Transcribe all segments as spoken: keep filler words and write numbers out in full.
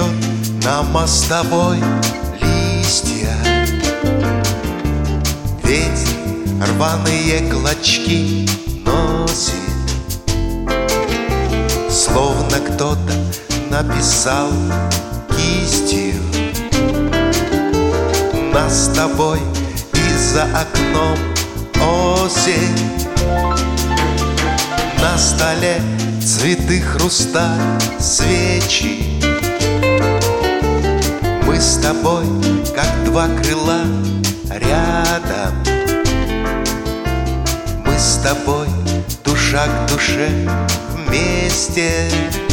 рвет на мостовой листья. Ветер рваные клочки носит, словно кто-то написал кистью. Нас с тобой и за окном осень. На столе цветы, хрусталь, свечи. Мы с тобой, как два крыла, рядом. Мы с тобой, душа к душе, вместе.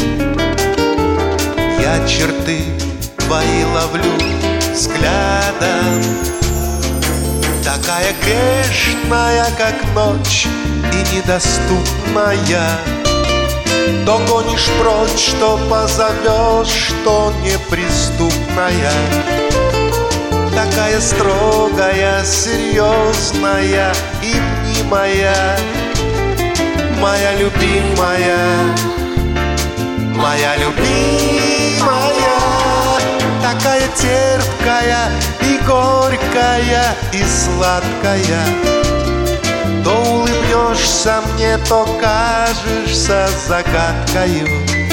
Я черты твои ловлю взглядом. Такая грешная, как ночь, и недоступная. То гонишь прочь, что позовешь, что неприступная. Такая строгая, серьезная и мнимая. Моя любимая, моя любимая. Такая терпкая и горькая и сладкая. То улыбнешься мне, то кажешься загадкою.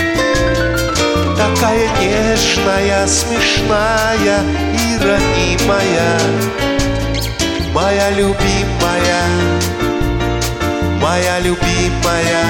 Такая нежная, смешная и ранимая. Моя любимая, моя любимая.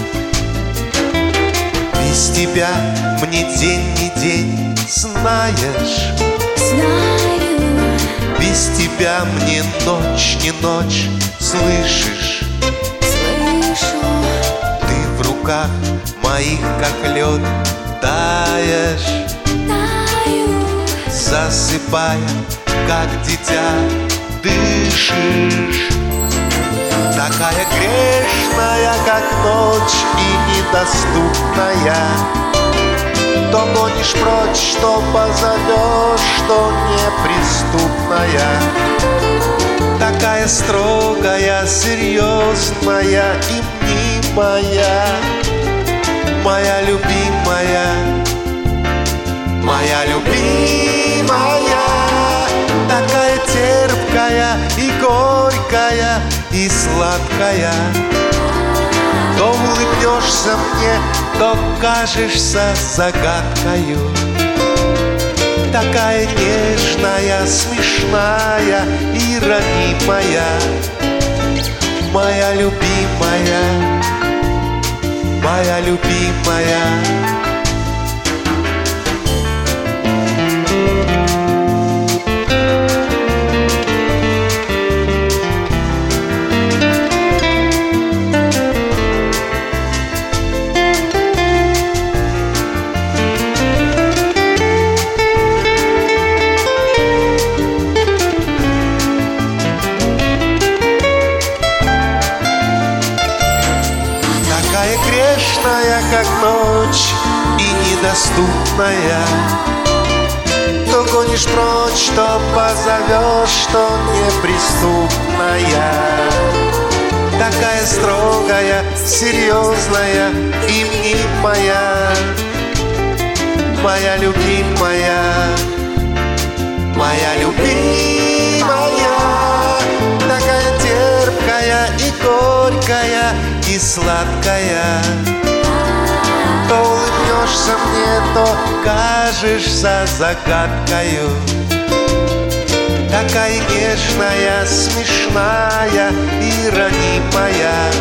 Без тебя мне день не день, знаешь. Знаю. Без тебя мне ночь не ночь, слышишь? Слышу. Ты в руках моих, как лед, таешь. Таю. Засыпая, как дитя, дышишь. Такая грешная, как ночь, и недоступная. То гонишь прочь, что позовешь, что неприступная. Такая строгая, серьезная и мнимая. Моя любимая, моя любимая. Такая терпкая и горькая и сладкая. То улыбнешься мне, то кажешься загадкою. Такая нежная, смешная и ранимая. Моя любимая, моя любимая. Такая грешная, как ночь, и недоступная. То гонишь прочь, то позовешь, что неприступная. Такая строгая, серьезная и мнимая. Моя любимая, моя любимая. Такая терпкая и горькая и сладкая. То улыбнешься мне, то кажешься загадкою. Такая нежная, смешная и ранимая.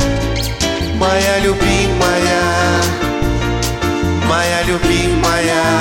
Моя любимая, моя любимая.